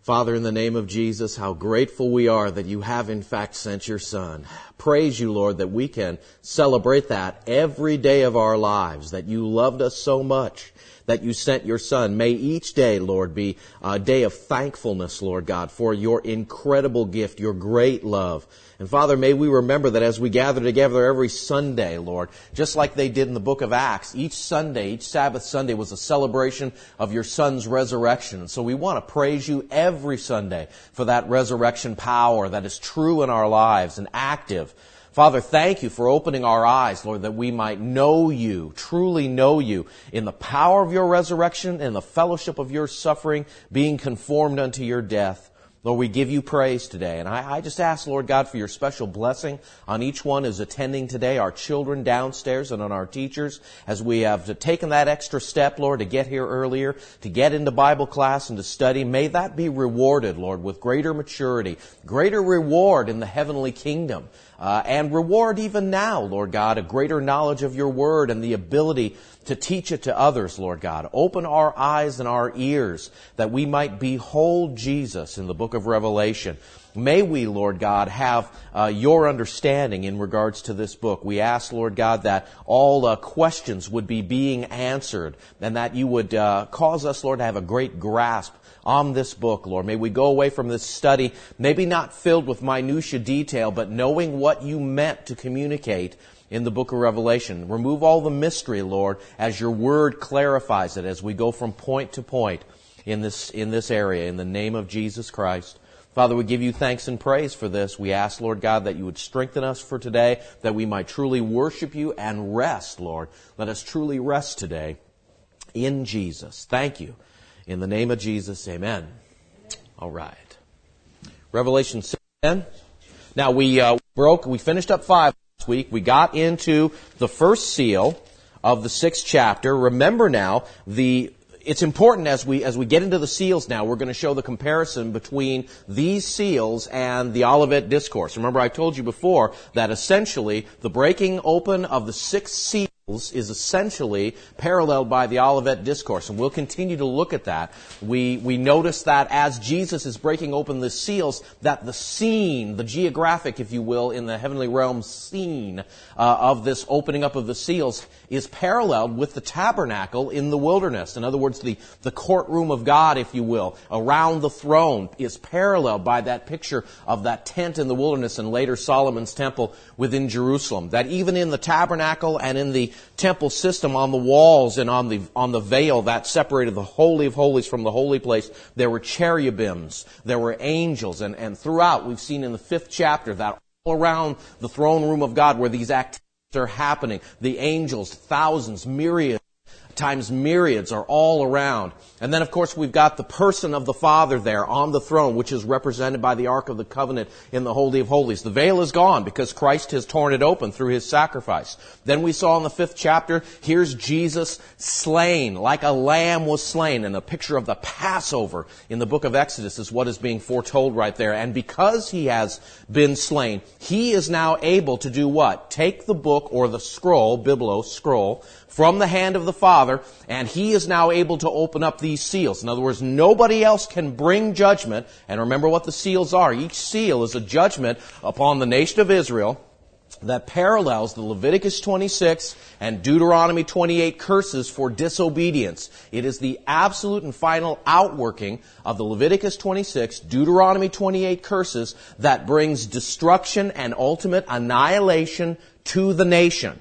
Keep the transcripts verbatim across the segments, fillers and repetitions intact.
Father, in the name of Jesus, how grateful we are that you have in fact sent your Son. Praise you, Lord, that we can celebrate that every day of our lives, that you loved us so much that you sent your Son. May each day, Lord, be a day of thankfulness, Lord God, for your incredible gift, your great love. And Father, may we remember that as we gather together every Sunday, Lord, just like they did in the book of Acts, each Sunday, each Sabbath Sunday was a celebration of your Son's resurrection. And so we want to praise you every Sunday for that resurrection power that is true in our lives and active. Father, thank you for opening our eyes, Lord, that we might know you, truly know you, in the power of your resurrection and the fellowship of your suffering, being conformed unto your death. Lord, we give you praise today. And I, I just ask, Lord God, for your special blessing on each one who's attending today, our children downstairs and on our teachers, as we have taken that extra step, Lord, to get here earlier, to get into Bible class and to study. May that be rewarded, Lord, with greater maturity, greater reward in the heavenly kingdom. Uh, and reward even now, Lord God, a greater knowledge of your word and the ability to teach it to others, Lord God. Open our eyes and our ears that we might behold Jesus in the book of Revelation. May we, Lord God, have uh, your understanding in regards to this book. We ask, Lord God, that all uh, questions would be being answered and that you would uh, cause us, Lord, to have a great grasp on this book, Lord. May we go away from this study, maybe not filled with minutia detail, but knowing what you meant to communicate in the book of Revelation. Remove all the mystery, Lord, as your word clarifies it as we go from point to point in this, in this area, in the name of Jesus Christ. Father, we give you thanks and praise for this. We ask, Lord God, that you would strengthen us for today, that we might truly worship you and rest, Lord. Let us truly rest today in Jesus. Thank you. In the name of Jesus, amen. All right. Revelation six. Now, we uh, broke, we finished up five last week. We got into the first seal of the sixth chapter. Remember now, the it's important as we as we get into the seals now, we're going to show the comparison between these seals and the Olivet Discourse. Remember, I told you before that essentially the breaking open of the sixth seal is essentially paralleled by the Olivet Discourse, and we'll continue to look at that. We we notice that as Jesus is breaking open the seals, that the scene, the geographic, if you will, in the heavenly realm scene uh, of this opening up of the seals is paralleled with the tabernacle in the wilderness. In other words, the, the courtroom of God, if you will, around the throne is paralleled by that picture of that tent in the wilderness and later Solomon's temple within Jerusalem. That even in the tabernacle and in the temple system on the walls and on the on the veil that separated the Holy of Holies from the holy place, there were cherubims, there were angels, and, and throughout we've seen in the fifth chapter that all around the throne room of God where these activities are happening, the angels, thousands, myriads, times myriads are all around. And then, of course, we've got the person of the Father there on the throne, which is represented by the Ark of the Covenant in the Holy of Holies. The veil is gone because Christ has torn it open through His sacrifice. Then we saw in the fifth chapter, here's Jesus slain, like a lamb was slain. And a picture of the Passover in the book of Exodus is what is being foretold right there. And because He has been slain, He is now able to do what? Take the book or the scroll, biblos, scroll, from the hand of the Father, and He is now able to open up these seals. In other words, nobody else can bring judgment. And remember what the seals are. Each seal is a judgment upon the nation of Israel that parallels the Leviticus twenty-six and Deuteronomy twenty-eight curses for disobedience. It is the absolute and final outworking of the Leviticus twenty-six, Deuteronomy twenty-eight curses that brings destruction and ultimate annihilation to the nation.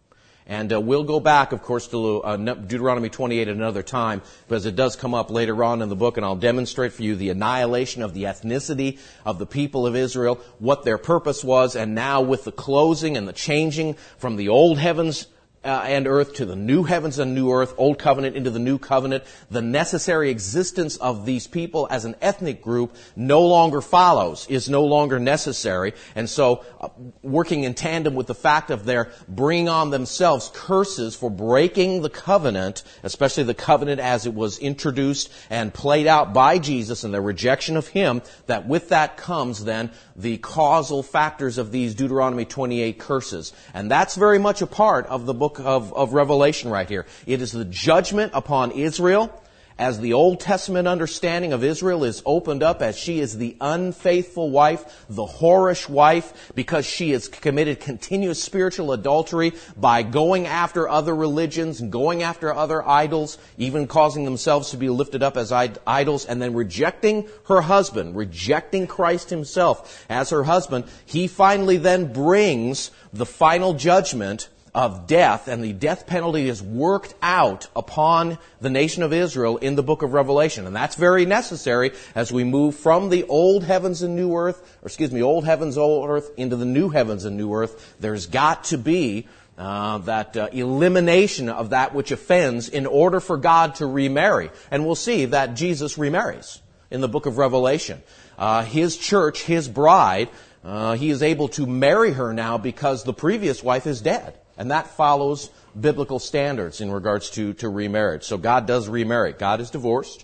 And uh, we'll go back, of course, to uh, Deuteronomy twenty-eight at another time, because it does come up later on in the book, and I'll demonstrate for you the annihilation of the ethnicity of the people of Israel, what their purpose was, and now with the closing and the changing from the old heavens Uh, and earth to the new heavens and new earth, old covenant into the new covenant, the necessary existence of these people as an ethnic group no longer follows, is no longer necessary. And so, uh, working in tandem with the fact of their bringing on themselves curses for breaking the covenant, especially the covenant as it was introduced and played out by Jesus and their rejection of Him, that with that comes then the causal factors of these Deuteronomy twenty-eight curses. And that's very much a part of the book Of, of Revelation right here. It is the judgment upon Israel as the Old Testament understanding of Israel is opened up, as she is the unfaithful wife, the whorish wife, because she has committed continuous spiritual adultery by going after other religions and going after other idols, even causing themselves to be lifted up as idols, and then rejecting her husband, rejecting Christ himself as her husband. He finally then brings the final judgment of death, and the death penalty is worked out upon the nation of Israel in the book of Revelation. And that's very necessary as we move from the old heavens and new earth, or excuse me, old heavens, old earth, into the new heavens and new earth. There's got to be uh, that uh, elimination of that which offends in order for God to remarry. And we'll see that Jesus remarries in the book of Revelation. Uh, his church, his bride, uh, he is able to marry her now because the previous wife is dead. And that follows biblical standards in regards to, to remarriage. So God does remarry. God is divorced.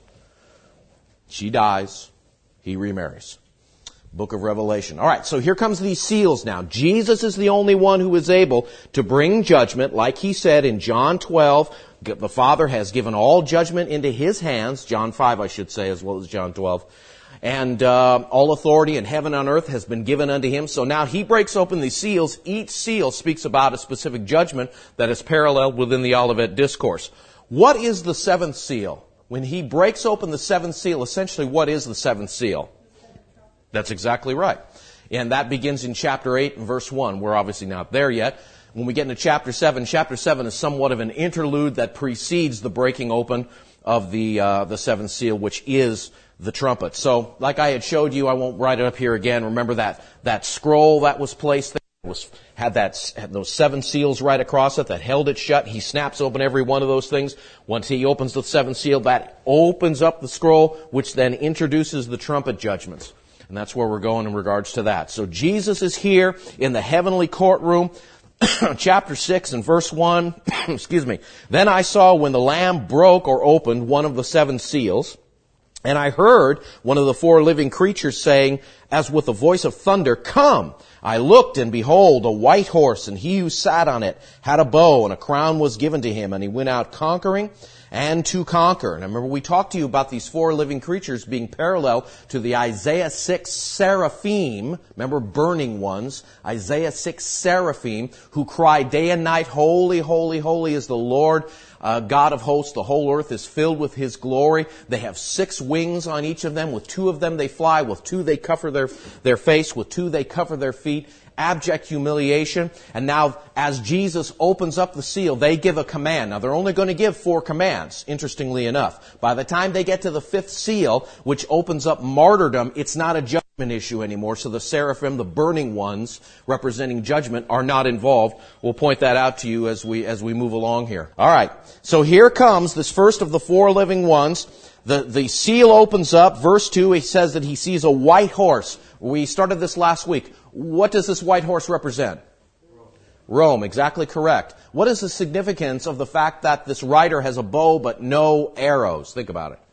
She dies. He remarries. Book of Revelation. All right, so here comes these seals now. Jesus is the only one who is able to bring judgment. Like he said in John twelve, the Father has given all judgment into his hands. John five, I should say, as well as John twelve. And uh, all authority in heaven and on earth has been given unto him. So now he breaks open these seals. Each seal speaks about a specific judgment that is paralleled within the Olivet Discourse. What is the seventh seal? When he breaks open the seventh seal, essentially what is the seventh seal? That's exactly right. And that begins in chapter eight and verse one. We're obviously not there yet. When we get into chapter seven, chapter seven is somewhat of an interlude that precedes the breaking open of the uh, the seventh seal, which is the trumpet. So, like I had showed you, I won't write it up here again. Remember that that scroll that was placed there was had that had those seven seals right across it that held it shut. He snaps open every one of those things. Once he opens the seventh seal, that opens up the scroll, which then introduces the trumpet judgments. And that's where we're going in regards to that. So Jesus is here in the heavenly courtroom. Chapter six and verse one, excuse me. Then I saw when the Lamb broke or opened one of the seven seals, and I heard one of the four living creatures saying, as with a voice of thunder, "Come!" I looked, and behold, a white horse, and he who sat on it had a bow, and a crown was given to him, and he went out conquering and to conquer. And I remember we talked to you about these four living creatures being parallel to the Isaiah six seraphim, remember burning ones, Isaiah six seraphim, who cry day and night, "Holy, holy, holy is the Lord uh, God of hosts. The whole earth is filled with his glory." They have six wings on each of them. With two of them they fly, with two they cover their, their face, with two they cover their feet. Abject humiliation. And now, as Jesus opens up the seal, they give a command. Now, they're only going to give four commands, interestingly enough. By the time they get to the fifth seal, which opens up martyrdom, it's not a judgment issue anymore. So the seraphim, the burning ones, representing judgment, are not involved. We'll point that out to you as we, as we move along here. All right. So here comes this first of the four living ones. The, the seal opens up. Verse two, he says that he sees a white horse. We started this last week. What does this white horse represent? Rome. Rome, exactly correct. What is the significance of the fact that this rider has a bow but no arrows? Think about it.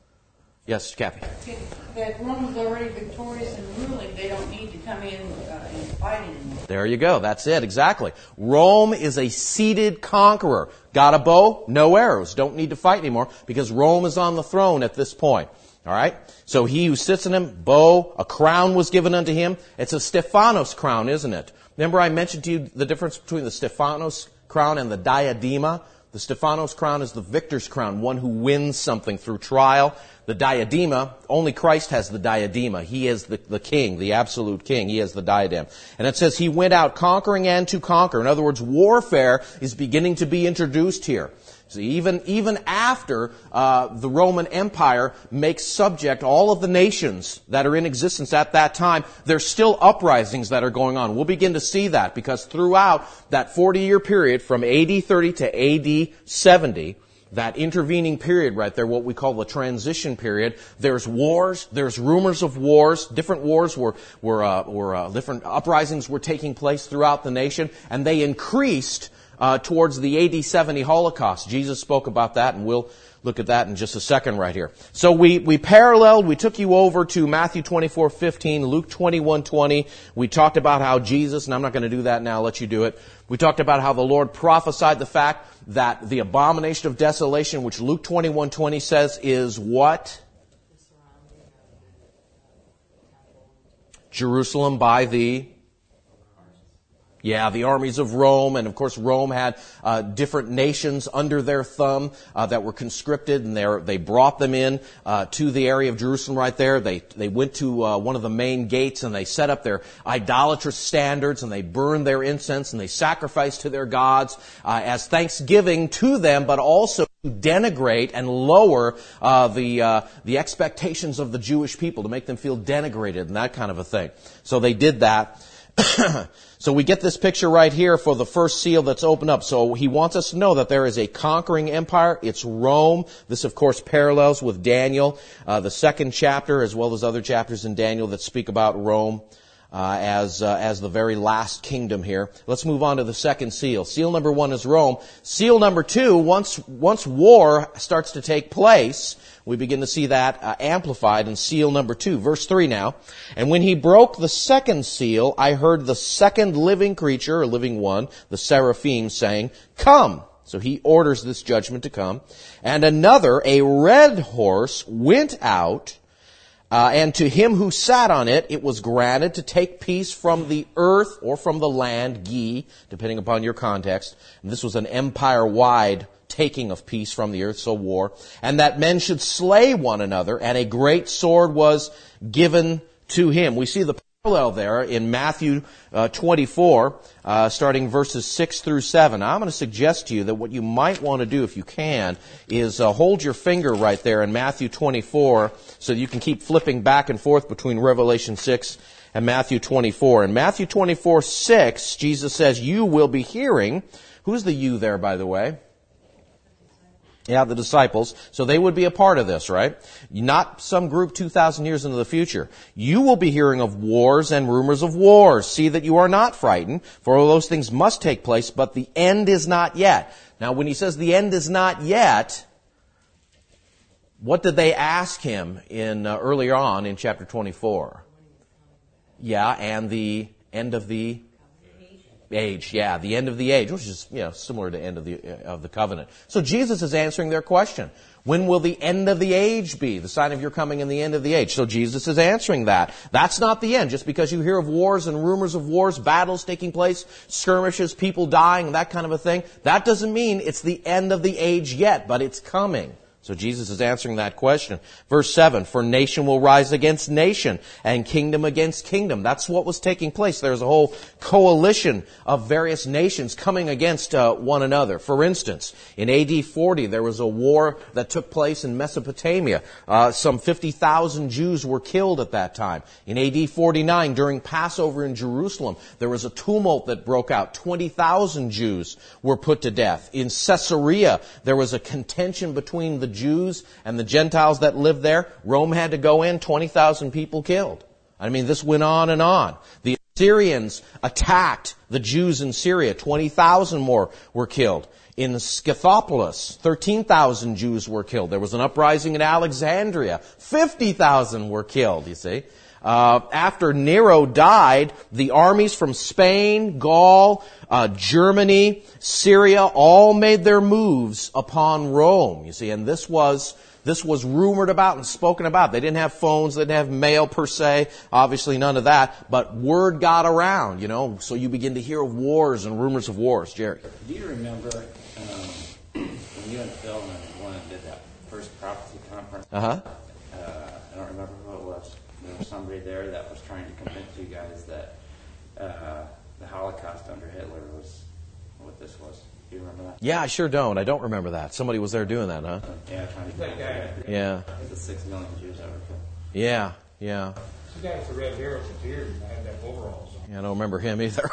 Yes, Kathy. That Rome's already victorious and ruling. They don't need to come in uh, and fight anymore. There you go. That's it. Exactly. Rome is a seated conqueror. Got a bow, no arrows. Don't need to fight anymore because Rome is on the throne at this point. All right? So he who sits in him, bow, a crown was given unto him. It's a Stephanos crown, isn't it? Remember I mentioned to you the difference between the Stephanos crown and the diadema? The Stephanos crown is the victor's crown, one who wins something through trial. The diadema, only Christ has the diadema. He is the, the king, the absolute king. He has the diadem. And it says he went out conquering and to conquer. In other words, warfare is beginning to be introduced here. See, even, even after uh, the Roman Empire makes subject all of the nations that are in existence at that time, there's still uprisings that are going on. We'll begin to see that because throughout that forty-year period from A D thirty to A D seventy, that intervening period right there, what we call the transition period, there's wars, there's rumors of wars, different wars were, were, uh, were uh, different uprisings were taking place throughout the nation, and they increased Uh, towards the A D seventy Holocaust. Jesus spoke about that, and we'll look at that in just a second right here. So we, we paralleled, we took you over to Matthew twenty-four fifteen, Luke twenty-one twenty. We talked about how Jesus, and I'm not going to do that now, I'll let you do it. We talked about how the Lord prophesied the fact that the abomination of desolation, which Luke twenty-one twenty says is what? Jerusalem by the... Yeah, the armies of Rome, and of course Rome had uh, different nations under their thumb uh, that were conscripted, and they they brought them in uh, to the area of Jerusalem right there. They they went to uh, one of the main gates, and they set up their idolatrous standards, and they burned their incense, and they sacrificed to their gods uh, as thanksgiving to them, but also to denigrate and lower uh, the uh, the expectations of the Jewish people, to make them feel denigrated and that kind of a thing. So they did that. So we get this picture right here for the first seal that's opened up. So he wants us to know that there is a conquering empire. It's Rome. This, of course, parallels with Daniel, uh, the second chapter, as well as other chapters in Daniel that speak about Rome uh, as uh, as the very last kingdom here. Let's move on to the second seal. Seal number one is Rome. Seal number two, once once war starts to take place, we begin to see that uh, amplified in seal number two. Verse three now. And when he broke the second seal, I heard the second living creature, or living one, the seraphim, saying, Come! So he orders this judgment to come. And another, a red horse, went out, uh, and to him who sat on it, it was granted to take peace from the earth or from the land, gi, depending upon your context. And this was an empire-wide taking of peace from the earth, so war, and that men should slay one another, and a great sword was given to him. We see the parallel there in Matthew uh, twenty-four, uh, starting verses six through seven. Now, I'm going to suggest to you that what you might want to do, if you can, is uh, hold your finger right there in Matthew twenty-four, so that you can keep flipping back and forth between Revelation six and Matthew twenty-four. In Matthew twenty-four six, Jesus says, you will be hearing. Who's the you there, by the way? Yeah, the disciples. So they would be a part of this, right? Not some group two thousand years into the future. You will be hearing of wars and rumors of wars. See that you are not frightened, for all those things must take place, but the end is not yet. Now, when he says the end is not yet, what did they ask him in uh, earlier on in chapter twenty-four? Yeah, and the end of the age, yeah, the end of the age, which is, you know, similar to end of the uh, of the covenant. So Jesus is answering their question. When will the end of the age be? The sign of your coming and the end of the age. So Jesus is answering that. That's not the end. Just because you hear of wars and rumors of wars, battles taking place, skirmishes, people dying, that kind of a thing, that doesn't mean it's the end of the age yet, but it's coming. So Jesus is answering that question. Verse seven, for nation will rise against nation and kingdom against kingdom. That's what was taking place. There's a whole coalition of various nations coming against uh, one another. For instance, in A D forty, there was a war that took place in Mesopotamia. Uh, some fifty thousand Jews were killed at that time. In A D forty-nine, during Passover in Jerusalem, there was a tumult that broke out. twenty thousand Jews were put to death. In Caesarea, there was a contention between the Jews and the Gentiles that lived there. Rome had to go in, twenty thousand people killed. I mean, this went on and on. The Assyrians attacked the Jews in Syria. twenty thousand more were killed. In Scythopolis, thirteen thousand Jews were killed. There was an uprising in Alexandria. fifty thousand were killed, you see. Uh, after Nero died, the armies from Spain, Gaul, uh, Germany, Syria, all made their moves upon Rome, you see. And this was, this was rumored about and spoken about. They didn't have phones, they didn't have mail per se, obviously none of that, but word got around, you know. So you begin to hear of wars and rumors of wars. Jerry? Do you remember um, when you and Phil and one did that first prophecy conference? Uh-huh. Uh, I don't remember who it was. There was somebody there that was trying to convince you guys that uh, the Holocaust under Hitler was what this was. Do you remember that? Yeah, I sure don't. I don't remember that. Somebody was there doing that, huh? Uh, yeah, trying to convince you. Yeah. The six million Jews that were killed. Yeah, yeah. The guy with the red hair was a beard and I had that overalls on. Yeah, I don't remember him either.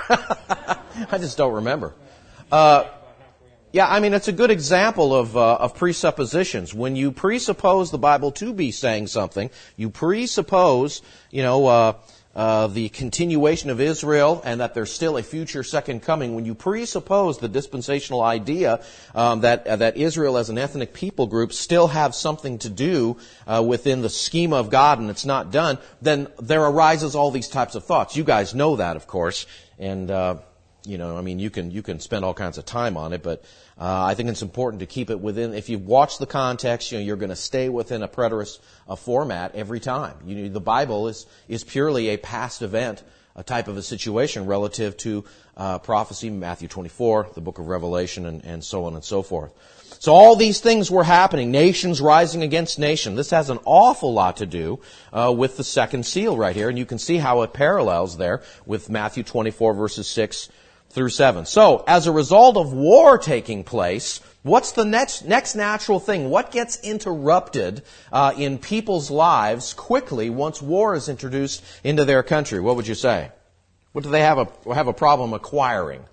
I just don't remember. Uh, yeah, I mean, it's a good example of uh, of presuppositions. When you presuppose the Bible to be saying something, you presuppose, you know, uh, uh, the continuation of Israel and that there's still a future second coming, when you presuppose the dispensational idea um, that uh, that Israel as an ethnic people group still have something to do uh, within the schema of God and it's not done, then there arises all these types of thoughts. You guys know that, of course, and uh, you know, I mean, you can you can spend all kinds of time on it, but uh, I think it's important to keep it within. If you watch the context, you know, you're going to stay within a preterist uh, format every time. You know, the Bible is is purely a past event, a type of a situation relative to uh, prophecy, Matthew twenty-four, the book of Revelation, and, and so on and so forth. So all these things were happening, nations rising against nation. This has an awful lot to do uh, with the second seal right here, and you can see how it parallels there with Matthew twenty-four, verses six through seven. So, as a result of war taking place, what's the next next natural thing? What gets interrupted uh, in people's lives quickly once war is introduced into their country? What would you say? What do they have a have a problem acquiring?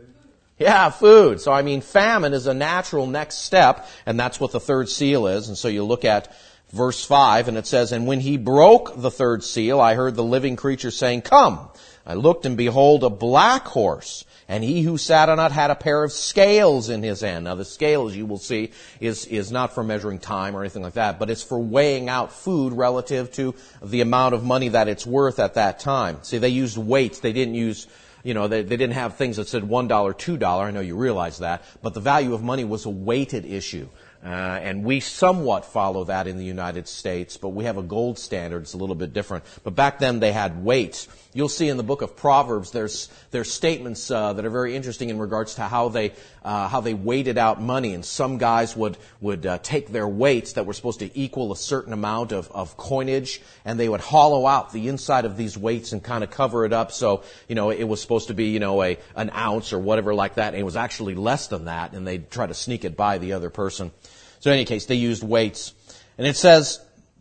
Yeah, food. So, I mean, famine is a natural next step, and that's what the third seal is. And so you look at verse five, and it says, "And when he broke the third seal, I heard the living creature saying, 'Come.' I looked, and behold, a black horse, and he who sat on it had a pair of scales in his hand." Now, the scales, you will see, is is not for measuring time or anything like that, but it's for weighing out food relative to the amount of money that it's worth at that time. See, they used weights. They didn't use, you know, they, they didn't have things that said one dollar, two dollars. I know you realize that, but the value of money was a weighted issue. Uh, and we somewhat follow that in the United States, but we have a gold standard. It's a little bit different. But back then they had weights. You'll see in the book of Proverbs, there's there's statements uh, that are very interesting in regards to how they uh, how they weighted out money. And some guys would would uh, take their weights that were supposed to equal a certain amount of, of coinage, and they would hollow out the inside of these weights and kind of cover it up. So you know it was supposed to be you know a an ounce or whatever like that, and it was actually less than that, and they'd try to sneak it by the other person. So in any case, they used weights. And it says,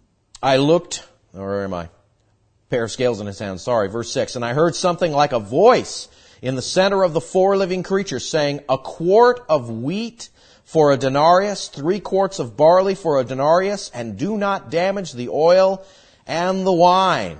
I looked, or where am I? Pair of scales in his hand, sorry, verse six. "And I heard something like a voice in the center of the four living creatures saying, 'A quart of wheat for a denarius, three quarts of barley for a denarius, and do not damage the oil and the wine.'"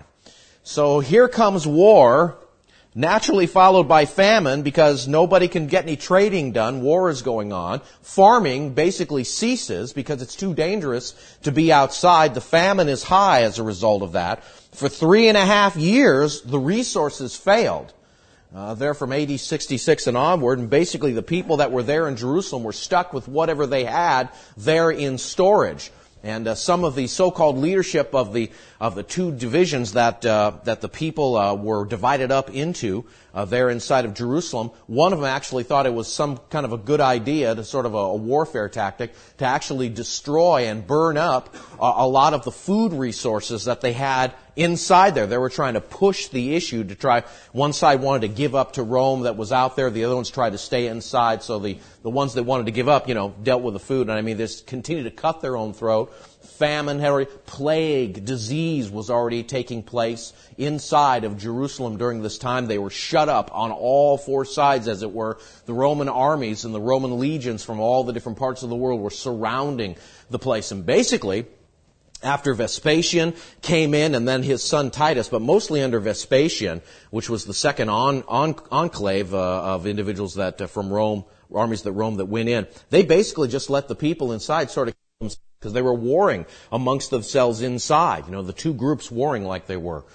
So here comes war, naturally followed by famine because nobody can get any trading done. War is going on. Farming basically ceases because it's too dangerous to be outside. The famine is high as a result of that. For three and a half years, the resources failed. Uh, they're from A D sixty-six and onward, and basically the people that were there in Jerusalem were stuck with whatever they had there in storage. And uh, some of the so-called leadership of the of the two divisions that uh, that the people uh, were divided up into uh, there inside of Jerusalem, one of them actually thought it was some kind of a good idea, to sort of a, a warfare tactic, to actually destroy and burn up a, a lot of the food resources that they had inside there. They were trying to push the issue to try. One side wanted to give up to Rome that was out there. The other ones tried to stay inside. So the, the ones that wanted to give up, you know, dealt with the food. And I mean, they just continued to cut their own throat. Famine, had already, plague, disease was already taking place inside of Jerusalem during this time. They were shut up on all four sides, as it were. The Roman armies and the Roman legions from all the different parts of the world were surrounding the place. And basically, after Vespasian came in, and then his son Titus, but mostly under Vespasian, which was the second on, on, enclave uh, of individuals that uh, from Rome, armies that Rome that went in, they basically just let the people inside sort of, because they were warring amongst themselves inside. You know, the two groups warring like they were.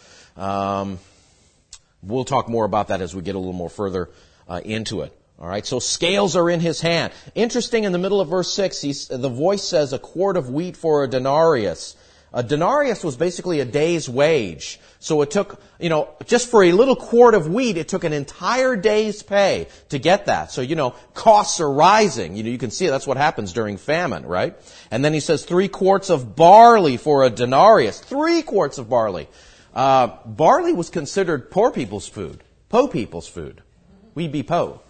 Um, we'll talk more about that as we get a little more further uh, into it. All right, so scales are in his hand. Interesting, in the middle of verse six, he's, the voice says, "A quart of wheat for a denarius." A denarius was basically a day's wage. So it took, you know, just for a little quart of wheat, it took an entire day's pay to get that. So, you know, costs are rising. You know, you can see that's what happens during famine, right? And then he says three quarts of barley for a denarius. Three quarts of barley. Uh, barley was considered poor people's food. Po people's food. We'd be po.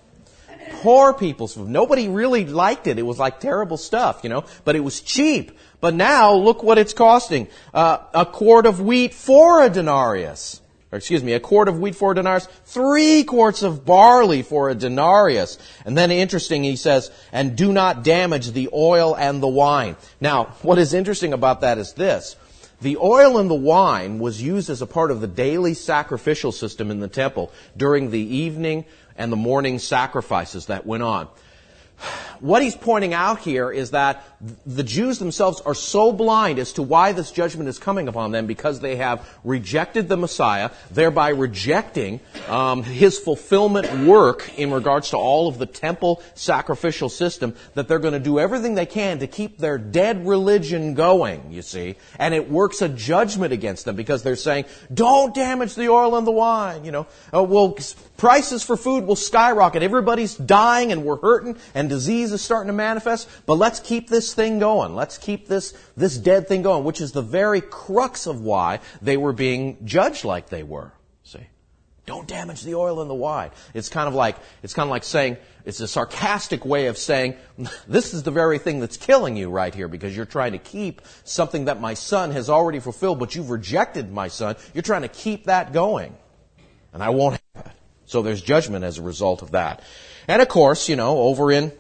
Poor people's food. Nobody really liked it. It was like terrible stuff, you know, but it was cheap. But now, look what it's costing. Uh, a quart of wheat for a denarius. Or excuse me, a quart of wheat for a denarius. Three quarts of barley for a denarius. And then interesting, he says, "And do not damage the oil and the wine." Now, what is interesting about that is this. The oil and the wine was used as a part of the daily sacrificial system in the temple during the evening and the morning sacrifices that went on. What he's pointing out here is that the Jews themselves are so blind as to why this judgment is coming upon them, because they have rejected the Messiah, thereby rejecting um, his fulfillment work in regards to all of the temple sacrificial system, that they're going to do everything they can to keep their dead religion going, you see. And it works a judgment against them, because they're saying, don't damage the oil and the wine, you know. Uh, well, prices for food will skyrocket. Everybody's dying and we're hurting and disease is starting to manifest, but let's keep this thing going. Let's keep this, this dead thing going, which is the very crux of why they were being judged like they were. See? Don't damage the oil and the wine. It's kind of like, it's kind of like saying, it's a sarcastic way of saying, this is the very thing that's killing you right here, because you're trying to keep something that my son has already fulfilled, but you've rejected my son. You're trying to keep that going. And I won't have it. So there's judgment as a result of that. And of course, you know, over in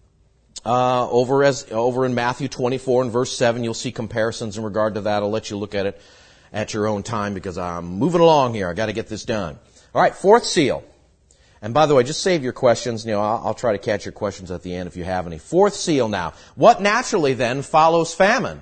uh, over as over in Matthew twenty-four and verse seven, you'll see comparisons in regard to that. I'll let you look at it at your own time, because I'm moving along here. I got to get this done. All right, fourth seal. And by the way, just save your questions. You know, I'll, I'll try to catch your questions at the end if you have any. Fourth seal now. What naturally then follows famine?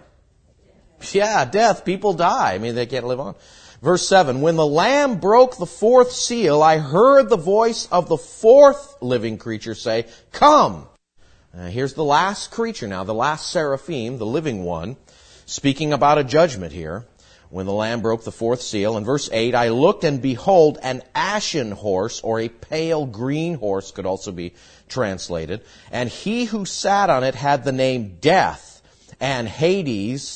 Yeah, death. People die. I mean, they can't live on. Verse seven, when the Lamb broke the fourth seal, I heard the voice of the fourth living creature say, come. Uh, here's the last creature now, the last seraphim, the living one, speaking about a judgment here. When the Lamb broke the fourth seal. In verse eight, I looked and behold an ashen horse, or a pale green horse could also be translated. And he who sat on it had the name Death, and Hades,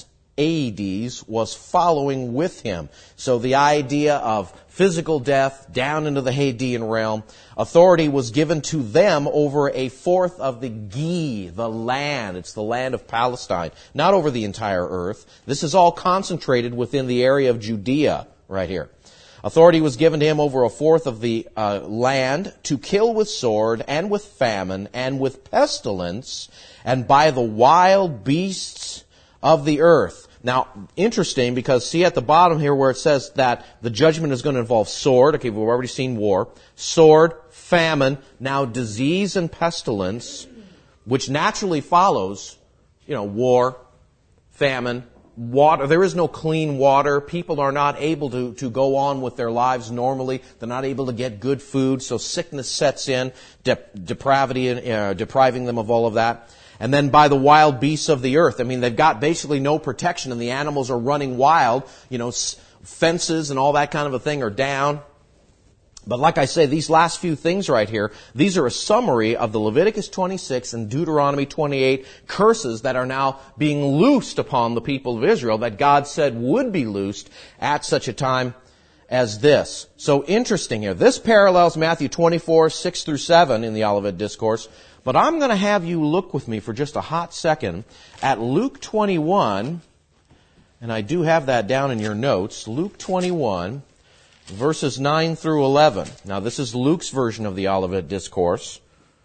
Hades, was following with him. So the idea of physical death down into the Hadean realm, authority was given to them over a fourth of the Gi, the land. It's the land of Palestine, not over the entire earth. This is all concentrated within the area of Judea right here. Authority was given to him over a fourth of the uh, land to kill with sword and with famine and with pestilence and by the wild beasts of the earth. Now, interesting, because see at the bottom here where it says that the judgment is going to involve sword. Okay, we've already seen war. Sword, famine, now disease and pestilence, which naturally follows, you know, war, famine, water. There is no clean water. People are not able to, to go on with their lives normally. They're not able to get good food, so sickness sets in, de- depravity, uh, depriving them of all of that. And then by the wild beasts of the earth. I mean, they've got basically no protection, and the animals are running wild. You know, fences and all that kind of a thing are down. But like I say, these last few things right here, these are a summary of the Leviticus twenty-six and Deuteronomy twenty-eight curses that are now being loosed upon the people of Israel, that God said would be loosed at such a time as this. So interesting here. This parallels Matthew twenty-four, six through seven in the Olivet Discourse. But I'm going to have you look with me for just a hot second at Luke twenty-one, and I do have that down in your notes. Luke twenty-one, verses nine through eleven. Now, this is Luke's version of the Olivet Discourse.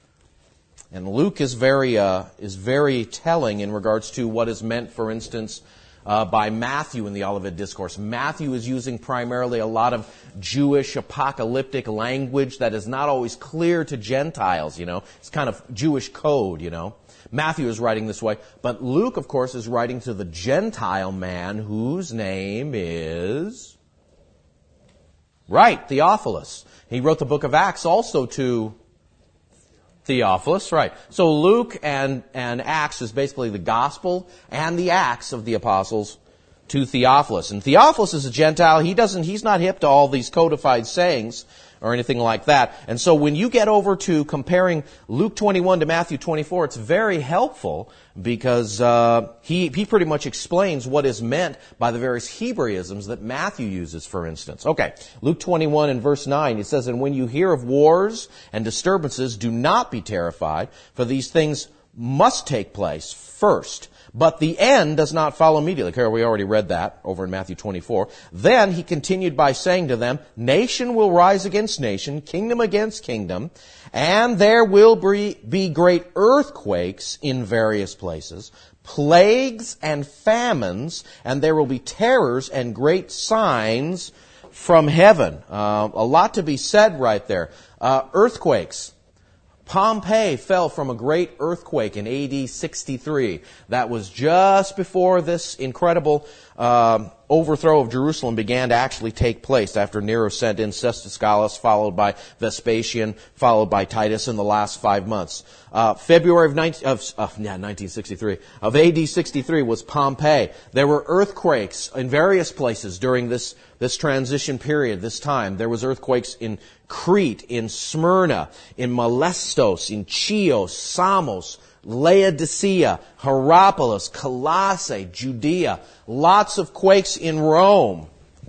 And Luke is very uh, is very telling in regards to what is meant, for instance, Uh, by Matthew in the Olivet Discourse. Matthew is using primarily a lot of Jewish apocalyptic language that is not always clear to Gentiles, you know. It's kind of Jewish code, you know. Matthew is writing this way. But Luke, of course, is writing to the Gentile man whose name is... Right, Theophilus. He wrote the book of Acts also to Theophilus, right. So Luke and, and Acts is basically the gospel and the Acts of the apostles to Theophilus. And Theophilus is a Gentile. He doesn't, he's not hip to all these codified sayings or anything like that. And so when you get over to comparing Luke twenty-one to Matthew twenty-four, it's very helpful because uh, he he pretty much explains what is meant by the various Hebraisms that Matthew uses, for instance. Okay, Luke twenty-one and verse nine, it says, "And when you hear of wars and disturbances, do not be terrified, for these things must take place first, But the end does not follow immediately. Okay, we already read that over in Matthew twenty-four. Then he continued by saying to them, nation will rise against nation, kingdom against kingdom, and there will be great earthquakes in various places, plagues and famines, and there will be terrors and great signs from heaven. Uh, a lot to be said right there. Uh, earthquakes. Pompeii fell from a great earthquake in A D sixty-three. That was just before this incredible uh, overthrow of Jerusalem began to actually take place, after Nero sent in Cestus Gallus, followed by Vespasian, followed by Titus in the last five months. Uh, February of, nineteen, of uh, yeah, nineteen sixty-three, of A D sixty-three was Pompeii. There were earthquakes in various places during this, this transition period, this time. There was earthquakes in Crete, in Smyrna, in Molestos, in Chios, Samos, Laodicea, Hierapolis, Colossae, Judea. Lots of quakes in Rome.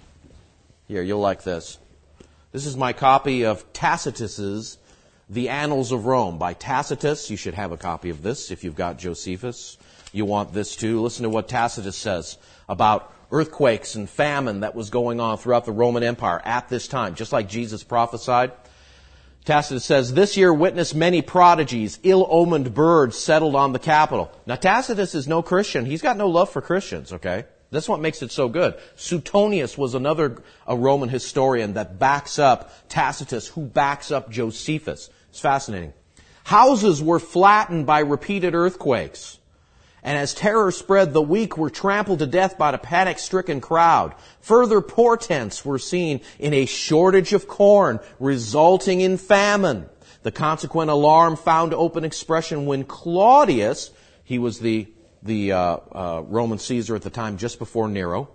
Here, you'll like this. This is my copy of Tacitus's The Annals of Rome by Tacitus. You should have a copy of this if you've got Josephus. You want this too. Listen to what Tacitus says about earthquakes and famine that was going on throughout the Roman Empire at this time, just like Jesus prophesied. Tacitus says, this year witnessed many prodigies, ill-omened birds settled on the capital. Now Tacitus is no Christian. He's got no love for Christians, okay? That's what makes it so good. Suetonius was another a Roman historian that backs up Tacitus, who backs up Josephus. It's fascinating. Houses were flattened by repeated earthquakes. And as terror spread, the weak were trampled to death by the panic-stricken crowd. Further portents were seen in a shortage of corn, resulting in famine. The consequent alarm found open expression when Claudius, he was the, the uh, uh, Roman Caesar at the time just before Nero.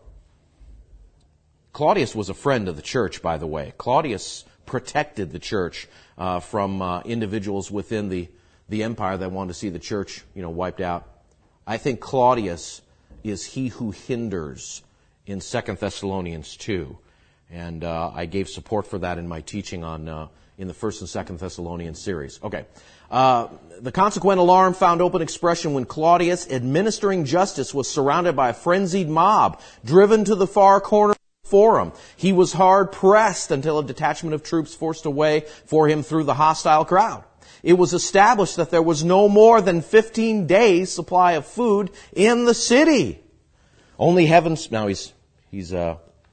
Claudius was a friend of the church, by the way. Claudius protected the church uh, from uh, individuals within the, the empire that wanted to see the church, you know, wiped out. I think Claudius is he who hinders in Second Thessalonians two. And uh, I gave support for that in my teaching on uh, in the First and Second Thessalonians series. Okay. Uh, the consequent alarm found open expression when Claudius, administering justice, was surrounded by a frenzied mob, driven to the far corner of the forum. He was hard pressed until a detachment of troops forced a way for him through the hostile crowd. It was established that there was no more than fifteen days' supply of food in the city. Only heaven's, now he's, he's, uh,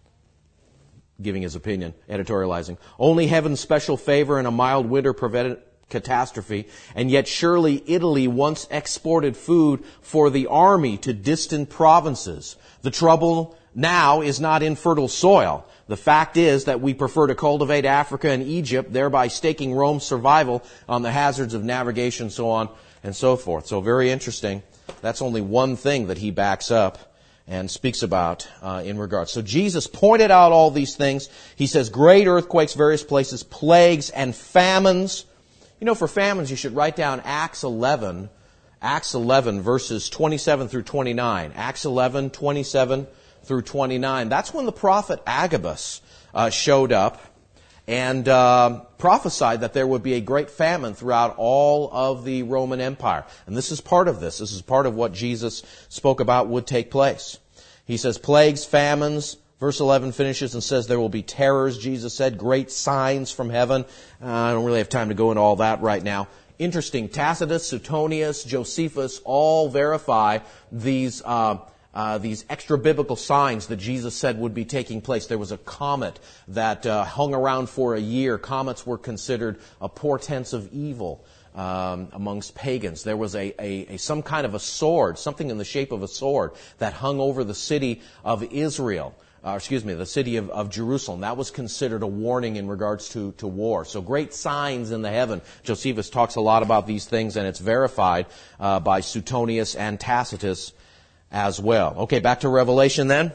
giving his opinion, editorializing. Only heaven's special favor and a mild winter prevented catastrophe, and yet surely Italy once exported food for the army to distant provinces. The trouble now is not infertile soil. The fact is that we prefer to cultivate Africa and Egypt, thereby staking Rome's survival on the hazards of navigation, so on and so forth. So very interesting. That's only one thing that he backs up and speaks about uh, in regards. So Jesus pointed out all these things. He says great earthquakes, various places, plagues, and famines. You know, for famines, you should write down Acts eleven, Acts eleven, verses twenty-seven through twenty-nine. Acts eleven, twenty-seven through twenty-nine. That's when the prophet Agabus uh, showed up and uh, prophesied that there would be a great famine throughout all of the Roman Empire. And this is part of this. This is part of what Jesus spoke about would take place. He says plagues, famines. Verse eleven finishes and says there will be terrors. Jesus said great signs from heaven. Uh, I don't really have time to go into all that right now. Interesting. Tacitus, Suetonius, Josephus all verify these uh Uh, these extra biblical signs that Jesus said would be taking place. There was a comet that uh, hung around for a year. Comets were considered a portents of evil um, amongst pagans. There was a, a, a some kind of a sword, something in the shape of a sword, that hung over the city of Israel. Uh, excuse me, the city of, of Jerusalem. That was considered a warning in regards to, to war. So great signs in the heaven. Josephus talks a lot about these things, and it's verified uh, by Suetonius and Tacitus as well. Okay, back to Revelation then.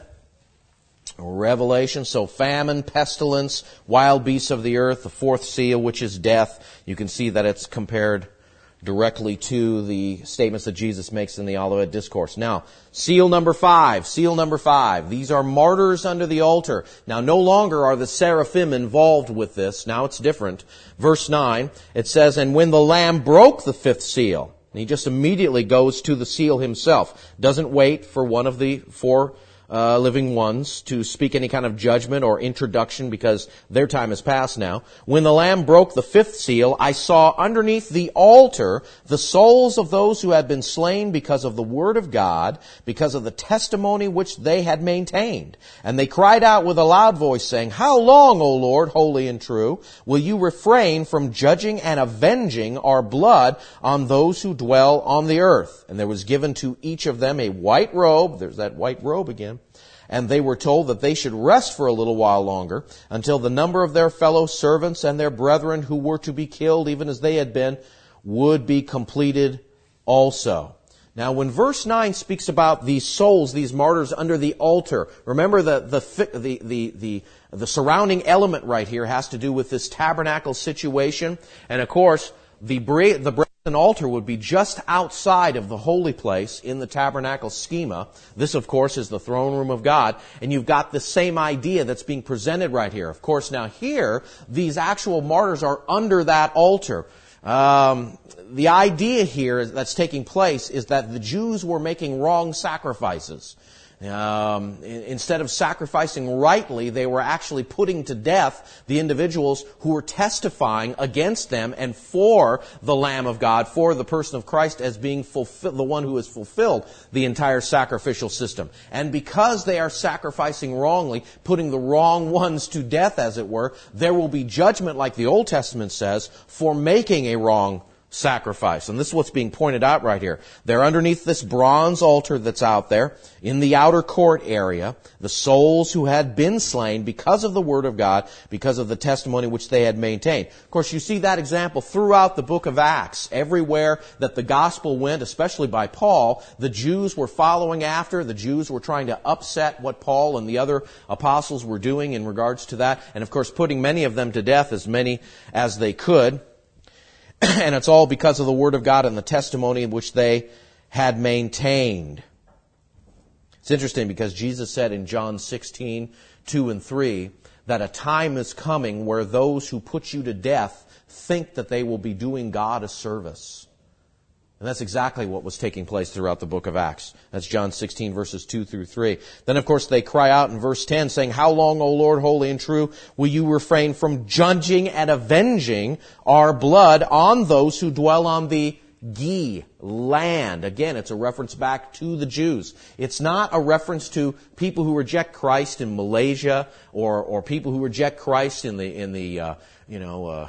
Revelation, so famine, pestilence, wild beasts of the earth, the fourth seal, which is death. You can see that it's compared directly to the statements that Jesus makes in the Olivet Discourse. Now, seal number five, seal number five. These are martyrs under the altar. Now, no longer are the seraphim involved with this. Now it's different. Verse nine, it says, and when the Lamb broke the fifth seal, And he just immediately goes to the seal himself. Doesn't wait for one of the four uh, living ones to speak any kind of judgment or introduction because their time has passed now. When the Lamb broke the fifth seal, I saw underneath the altar the souls of those who had been slain because of the word of God, because of the testimony which they had maintained. And they cried out with a loud voice, saying, How long, O Lord, holy and true, will you refrain from judging and avenging our blood on those who dwell on the earth? And there was given to each of them a white robe. There's that white robe again. And they were told that they should rest for a little while longer until the number of their fellow servants and their brethren who were to be killed, even as they had been, would be completed also. Now, when verse nine speaks about these souls, these martyrs under the altar, remember the the the the the, the surrounding element right here has to do with this tabernacle situation, and of course, the bra- the brazen altar would be just outside of the holy place in the tabernacle schema. This, of course, is the throne room of God, and you've got the same idea that's being presented right here. Of course, now here, these actual martyrs are under that altar. Um, the idea here that's taking place is that the Jews were making wrong sacrifices. Um, instead of sacrificing rightly, they were actually putting to death the individuals who were testifying against them and for the Lamb of God, for the person of Christ as being fulfill, the one who has fulfilled the entire sacrificial system. And because they are sacrificing wrongly, putting the wrong ones to death, as it were, there will be judgment, like the Old Testament says, for making a wrong sacrifice. And this is what's being pointed out right here. They're underneath this bronze altar that's out there in the outer court area, the souls who had been slain because of the word of God, because of the testimony which they had maintained. Of course, you see that example throughout the book of Acts. Everywhere that the gospel went, especially by Paul, the Jews were following after. The Jews were trying to upset what Paul and the other apostles were doing in regards to that. And of course, putting many of them to death, as many as they could. And it's all because of the Word of God and the testimony which they had maintained. It's interesting because Jesus said in John sixteen, two and three, that a time is coming where those who put you to death think that they will be doing God a service. And that's exactly what was taking place throughout the book of Acts. That's John sixteen, verses two through three. Then, of course, they cry out in verse ten, saying, How long, O Lord, holy and true, will you refrain from judging and avenging our blood on those who dwell on the Gi, land? Again, it's a reference back to the Jews. It's not a reference to people who reject Christ in Malaysia or or people who reject Christ in the in the uh, you know. Uh,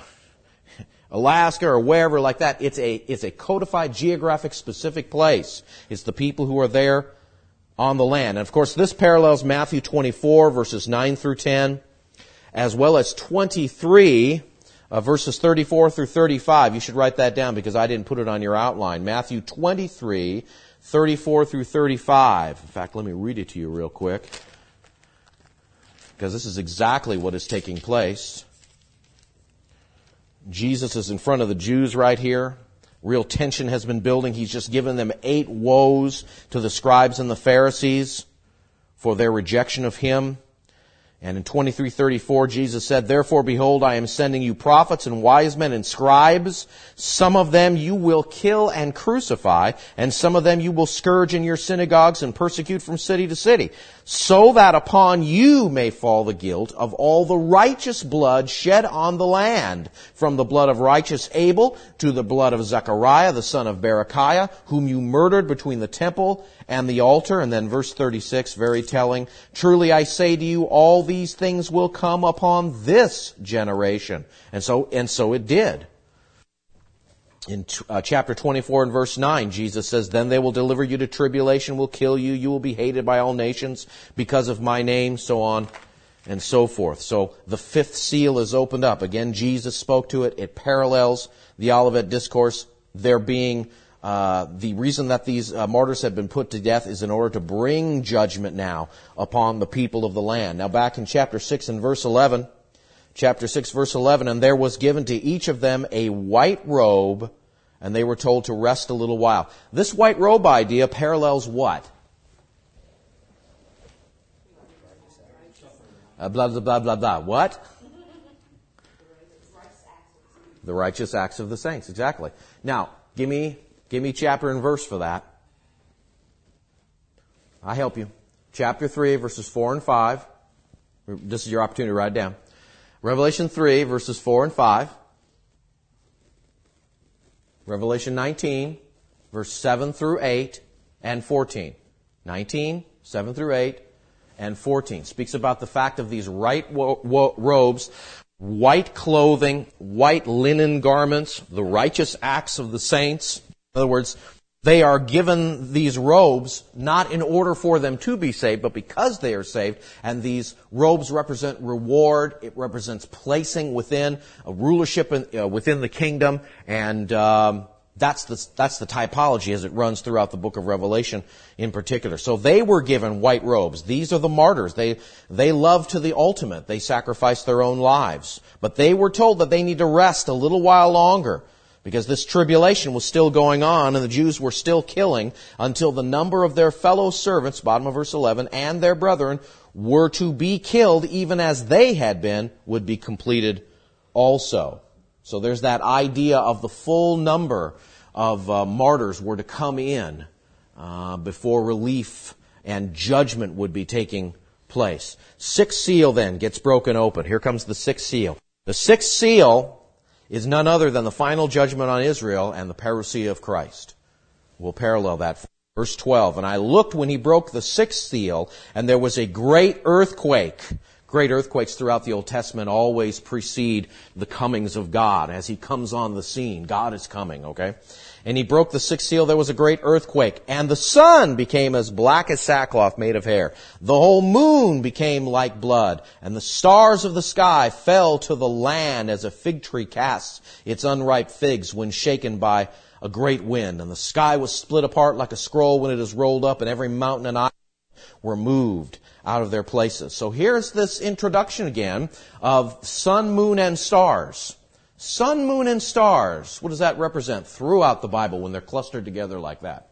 Alaska or wherever like that. It's a, it's a codified geographic specific place. It's the people who are there on the land. And of course, this parallels Matthew twenty-four, verses nine through ten, as well as twenty-three, uh, verses thirty-four through thirty-five. You should write that down because I didn't put it on your outline. Matthew twenty-three, thirty-four through thirty-five. In fact, let me read it to you real quick, because this is exactly what is taking place. Jesus is in front of the Jews right here. Real tension has been building. He's just given them eight woes to the scribes and the Pharisees for their rejection of Him. And in twenty-three thirty-four, Jesus said, Therefore, behold, I am sending you prophets and wise men and scribes. Some of them you will kill and crucify, and some of them you will scourge in your synagogues and persecute from city to city, so that upon you may fall the guilt of all the righteous blood shed on the land, from the blood of righteous Abel to the blood of Zechariah, the son of Berechiah, whom you murdered between the temple and the altar. And then verse thirty-six, very telling, Truly I say to you, all these things will come upon this generation. And so, and so it did. In uh, chapter twenty-four and verse nine, Jesus says, Then they will deliver you to tribulation, will kill you, you will be hated by all nations because of my name, so on and so forth. So the fifth seal is opened up. Again, Jesus spoke to it. It parallels the Olivet Discourse. There being uh, the reason that these uh, martyrs have been put to death is in order to bring judgment now upon the people of the land. Now back in chapter six and verse eleven, Chapter six, verse eleven, And there was given to each of them a white robe, and they were told to rest a little while. This white robe idea parallels what? Uh, blah, blah, blah, blah, blah. What? The righteous acts of the saints, exactly. Now, give me Give me chapter and verse for that. I help you. Chapter three, verses four and five. This is your opportunity to write it down. Revelation three, verses four and five. Revelation nineteen, verse seven through eight and fourteen. nineteen, seven through eight, and fourteen. Speaks about the fact of these white wo- wo- robes, white clothing, white linen garments, the righteous acts of the saints. In other words, they are given these robes not in order for them to be saved, but because they are saved. And these robes represent reward. It represents placing within a rulership in, uh, within the kingdom. And um, that's the that's the typology as it runs throughout the book of Revelation in particular. So they were given white robes. These are the martyrs. They they love to the ultimate. They sacrifice their own lives. But they were told that they need to rest a little while longer, because this tribulation was still going on and the Jews were still killing until the number of their fellow servants, bottom of verse eleven, and their brethren were to be killed even as they had been, would be completed also. So there's that idea of the full number of uh, martyrs were to come in uh, before relief and judgment would be taking place. Sixth seal then gets broken open. Here comes the sixth seal. The sixth seal is none other than the final judgment on Israel and the parousia of Christ. We'll parallel that. Verse twelve, and I looked when he broke the sixth seal, and there was a great earthquake. Great earthquakes throughout the Old Testament always precede the comings of God. As he comes on the scene, God is coming, okay? And he broke the sixth seal, there was a great earthquake, and the sun became as black as sackcloth made of hair. The whole moon became like blood, and the stars of the sky fell to the land as a fig tree casts its unripe figs when shaken by a great wind. And the sky was split apart like a scroll when it is rolled up, and every mountain and island were moved out of their places. So here's this introduction again of sun, moon, and stars. Sun, moon, and stars. What does that represent throughout the Bible when they're clustered together like that?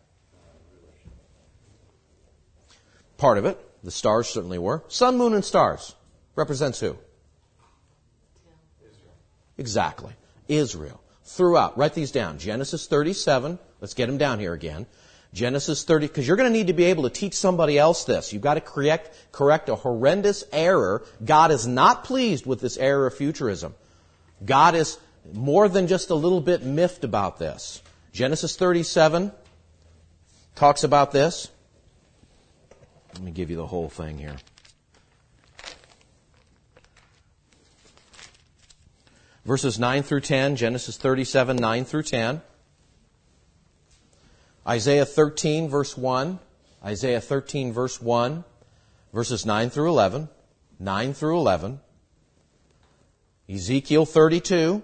Part of it. The stars certainly were. Sun, moon, and stars. Represents who? Israel. Exactly. Israel. Throughout. Write these down. Genesis thirty-seven. Let's get them down here again. Genesis thirty, because you're going to need to be able to teach somebody else this. You've got to correct, correct a horrendous error. God is not pleased with this error of futurism. God is more than just a little bit miffed about this. Genesis thirty-seven talks about this. Let me give you the whole thing here. Verses nine through ten, Genesis thirty-seven, nine through ten. Isaiah thirteen, verse one. Isaiah thirteen, verse one. Verses nine through eleven. nine through eleven. Ezekiel thirty-two,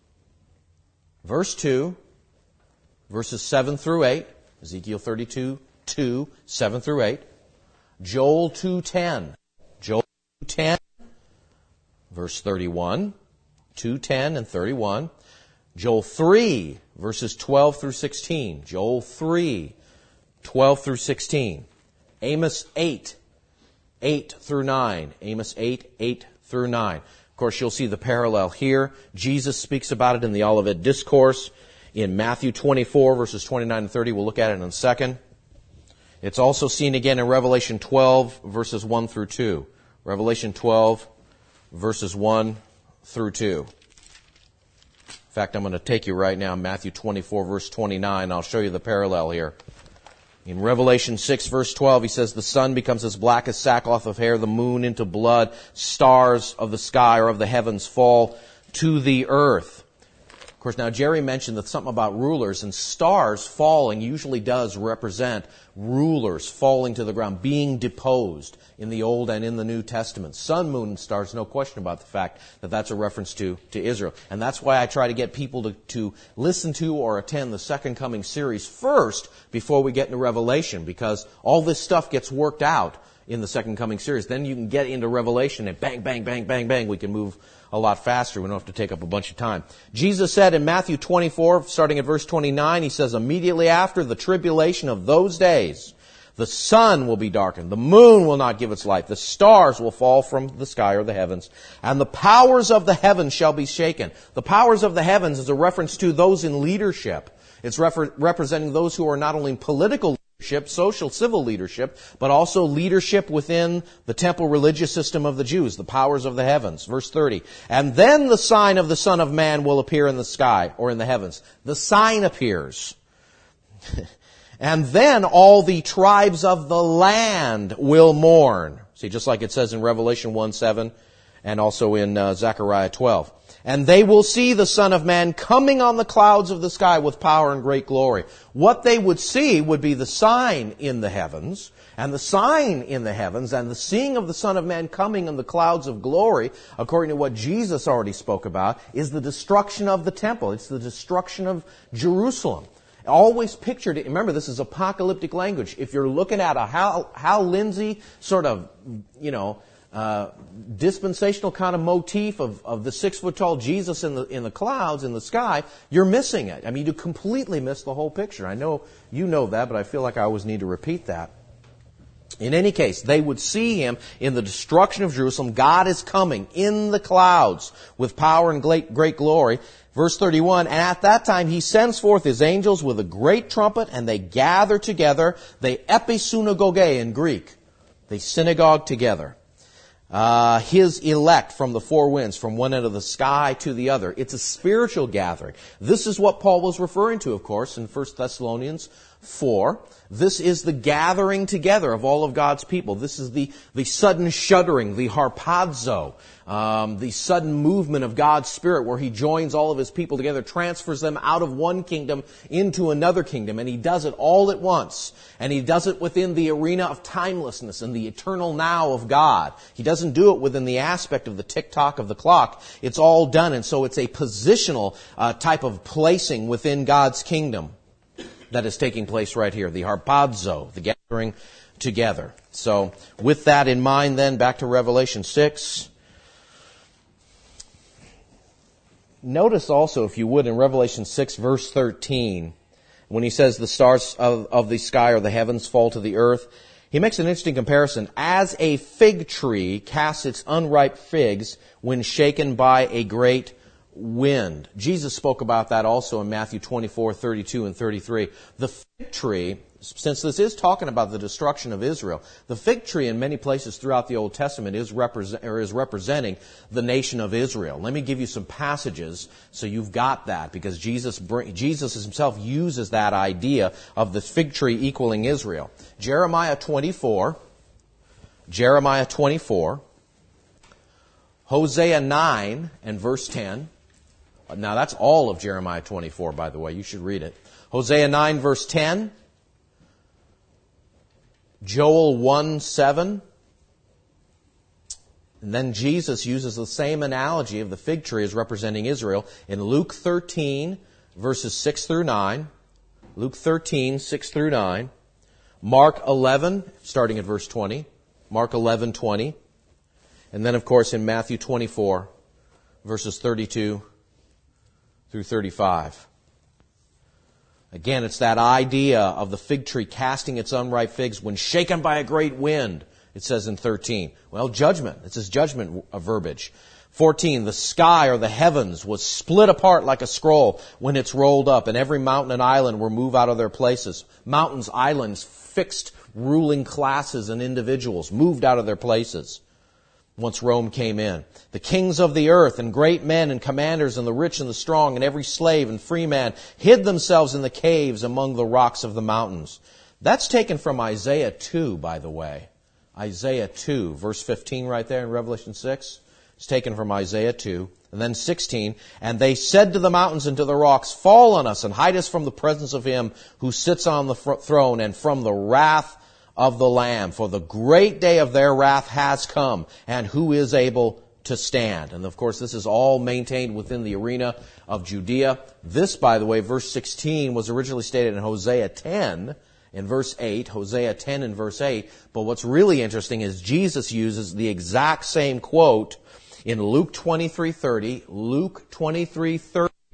verse two, verses seven through eight. Ezekiel thirty-two, two, seven through eight. Joel two ten. Joel two ten, verse thirty-one. two ten and thirty-one. Joel three, verses twelve through sixteen. Joel three, twelve through sixteen. Amos eight, eight through nine. Amos eight, eight through nine. Of course, you'll see the parallel here. Jesus speaks about it in the Olivet Discourse in Matthew twenty-four, verses twenty-nine and thirty. We'll look at it in a second. It's also seen again in Revelation twelve, verses one through two. Revelation twelve, verses one through two. In fact, I'm going to take you right now, Matthew twenty-four, verse twenty-nine. I'll show you the parallel here. In Revelation six, verse twelve, he says, the sun becomes as black as sackcloth of hair, the moon into blood, stars of the sky or of the heavens fall to the earth. Of course, now Jerry mentioned that something about rulers, and stars falling usually does represent rulers falling to the ground, being deposed in the Old and in the New Testament. Sun, moon, and stars, no question about the fact that that's a reference to, to Israel. And that's why I try to get people to, to listen to or attend the Second Coming series first before we get into Revelation, because all this stuff gets worked out in the Second Coming series. Then you can get into Revelation and bang, bang, bang, bang, bang, we can move a lot faster. We don't have to take up a bunch of time. Jesus said in Matthew twenty-four, starting at verse twenty-nine, he says, immediately after the tribulation of those days, the sun will be darkened, the moon will not give its light, the stars will fall from the sky or the heavens, and the powers of the heavens shall be shaken. The powers of the heavens is a reference to those in leadership. It's refer- representing those who are not only in political leadership, social, civil leadership, but also leadership within the temple religious system of the Jews, the powers of the heavens. Verse thirty. And then the sign of the Son of Man will appear in the sky, or in the heavens. The sign appears. And then all the tribes of the land will mourn. See, just like it says in Revelation one seven and also in uh, Zechariah twelve. And they will see the Son of Man coming on the clouds of the sky with power and great glory. What they would see would be the sign in the heavens, and the sign in the heavens, and the seeing of the Son of Man coming in the clouds of glory, according to what Jesus already spoke about, is the destruction of the temple. It's the destruction of Jerusalem. Always pictured it. Remember, this is apocalyptic language. If you're looking at a Hal, Hal Lindsey sort of, you know, uh, dispensational kind of motif of, of the six-foot-tall Jesus in the in the clouds, in the sky, you're missing it. I mean, you completely miss the whole picture. I know you know that, but I feel like I always need to repeat that. In any case, they would see him in the destruction of Jerusalem. God is coming in the clouds with power and great, great glory. Verse thirty-one, and at that time he sends forth his angels with a great trumpet, and they gather together, they episynagoge in Greek. They synagogue together. Uh, his elect from the four winds, from one end of the sky to the other. It's a spiritual gathering. This is what Paul was referring to, of course, in First Thessalonians four. This is the gathering together of all of God's people. This is the, the sudden shuddering, the harpazo, um, the sudden movement of God's Spirit where He joins all of His people together, transfers them out of one kingdom into another kingdom. And He does it all at once. And He does it within the arena of timelessness and the eternal now of God. He doesn't do it within the aspect of the tick-tock of the clock. It's all done. And so it's a positional uh, type of placing within God's kingdom that is taking place right here, the harpazo, the gathering together. So with that in mind then, back to Revelation six. Notice also, if you would, in Revelation six verse thirteen, when he says the stars of, of the sky or the heavens fall to the earth, he makes an interesting comparison. As a fig tree casts its unripe figs when shaken by a great wind. Jesus spoke about that also in Matthew twenty-four, thirty-two and thirty-three. The fig tree, since this is talking about the destruction of Israel, the fig tree in many places throughout the Old Testament is, represent, or is representing the nation of Israel. Let me give you some passages so you've got that, because Jesus, bring, Jesus himself uses that idea of the fig tree equaling Israel. Jeremiah twenty-four, Jeremiah twenty-four, Hosea nine and verse ten. Now that's all of Jeremiah twenty-four, by the way. You should read it. Hosea nine verse ten. Joel one seven. And then Jesus uses the same analogy of the fig tree as representing Israel in Luke thirteen verses six through nine. Luke thirteen, six through nine. Mark eleven, starting at verse twenty. Mark eleven, twenty. And then, of course, in Matthew twenty-four, verses thirty-two through thirty-five. Again, it's that idea of the fig tree casting its unripe figs when shaken by a great wind, it says in thirteen. Well, judgment. It's this judgment verbiage. fourteen, the sky or the heavens was split apart like a scroll when it's rolled up, and every mountain and island were moved out of their places. Mountains, islands, fixed ruling classes and individuals moved out of their places once Rome came in. The kings of the earth and great men and commanders and the rich and the strong and every slave and free man hid themselves in the caves among the rocks of the mountains. That's taken from Isaiah two, by the way. Isaiah two, verse fifteen right there in Revelation six. It's taken from Isaiah two. And then sixteen, and they said to the mountains and to the rocks, fall on us and hide us from the presence of him who sits on the throne and from the wrath of the Lamb, for the great day of their wrath has come, and who is able to stand? And of course, this is all maintained within the arena of Judea. This, by the way, verse sixteen was originally stated in Hosea ten, in verse eight, Hosea ten in verse eight. But what's really interesting is Jesus uses the exact same quote in Luke twenty-three thirty, Luke twenty-three thirty,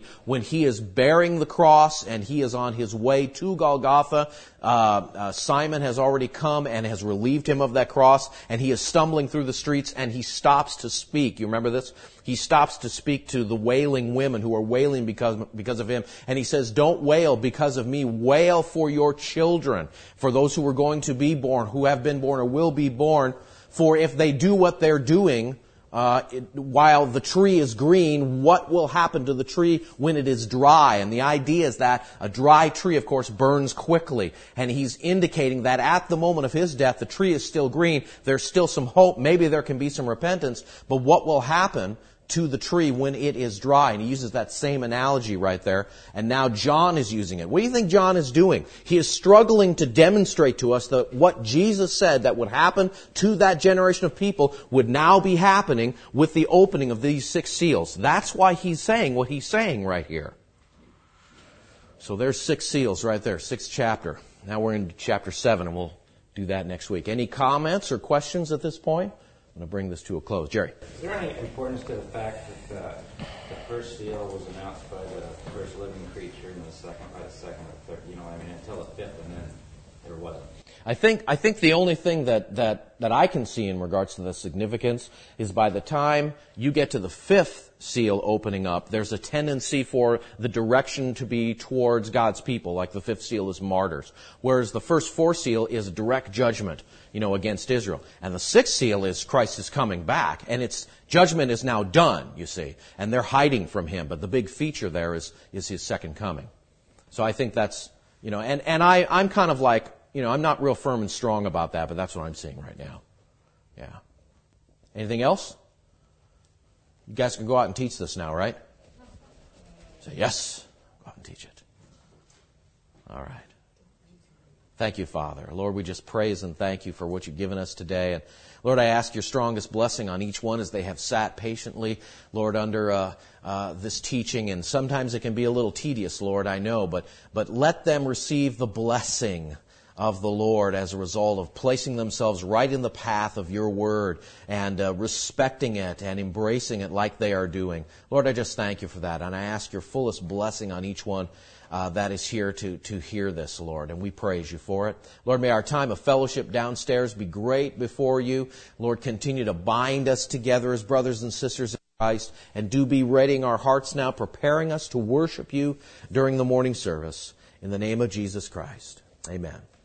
when he is bearing the cross and he is on his way to Golgotha. Uh, uh, Simon has already come and has relieved him of that cross, and he is stumbling through the streets, and he stops to speak. You remember this? He stops to speak to the wailing women who are wailing because, because of him. And he says, don't wail because of me. Wail for your children, for those who are going to be born, who have been born or will be born. For if they do what they're doing, uh, it, while the tree is green, what will happen to the tree when it is dry? And the idea is that a dry tree, of course, burns quickly. And he's indicating that at the moment of his death, the tree is still green. There's still some hope. Maybe there can be some repentance. But what will happen to the tree when it is dry? And he uses that same analogy right there. And now John is using it. What do you think John is doing? He is struggling to demonstrate to us that what Jesus said that would happen to that generation of people would now be happening with the opening of these six seals. That's why he's saying what he's saying right here. So there's six seals right there, sixth chapter. Now we're in chapter seven, and we'll do that next week. Any comments or questions at this point? I'm going to bring this to a close. Jerry. Is there any importance to the fact that uh, the first seal was announced by the first living creature and the second by the second or third? You know, I mean, until the fifth, and then there wasn't. I think I think the only thing that, that, that I can see in regards to the significance is by the time you get to the fifth seal opening up, there's a tendency for the direction to be towards God's people, like the fifth seal is martyrs. Whereas the first four seal is direct judgment, you know, against Israel. And the sixth seal is Christ is coming back, and its judgment is now done, you see. And they're hiding from him, but the big feature there is, is his second coming. So I think that's, you know, and, and I, I'm kind of like, you know, I'm not real firm and strong about that, but that's what I'm seeing right now. Yeah. Anything else? You guys can go out and teach this now, right? Say yes. Go out and teach it. All right. Thank you, Father. Lord, we just praise and thank you for what you've given us today. And Lord, I ask your strongest blessing on each one as they have sat patiently, Lord, under uh, uh, this teaching. And sometimes it can be a little tedious, Lord, I know, but but let them receive the blessing of the Lord as a result of placing themselves right in the path of your word and uh, respecting it and embracing it like they are doing. Lord, I just thank you for that. And I ask your fullest blessing on each one uh, that is here to, to hear this, Lord. And we praise you for it. Lord, may our time of fellowship downstairs be great before you. Lord, continue to bind us together as brothers and sisters in Christ. And do be readying our hearts now, preparing us to worship you during the morning service. In the name of Jesus Christ. Amen.